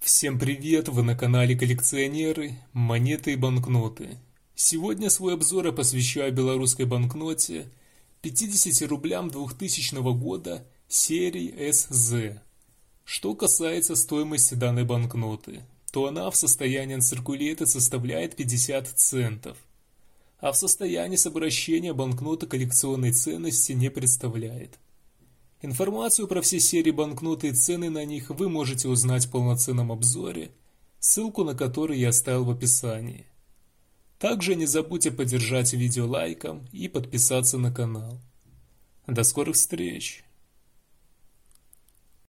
Всем привет! Вы на канале Коллекционеры, монеты и банкноты. Сегодня свой обзор я посвящаю белорусской банкноте 50 рублям 2000 года серии СЗ. Что касается стоимости данной банкноты, то она в состоянии Uncirculated составляет 50 центов, а в состоянии с обращения банкнота коллекционной ценности не представляет. Информацию про все серии банкноты и цены на них вы можете узнать в полноценном обзоре, ссылку на который я оставил в описании. Также не забудьте поддержать видео лайком и подписаться на канал. До скорых встреч!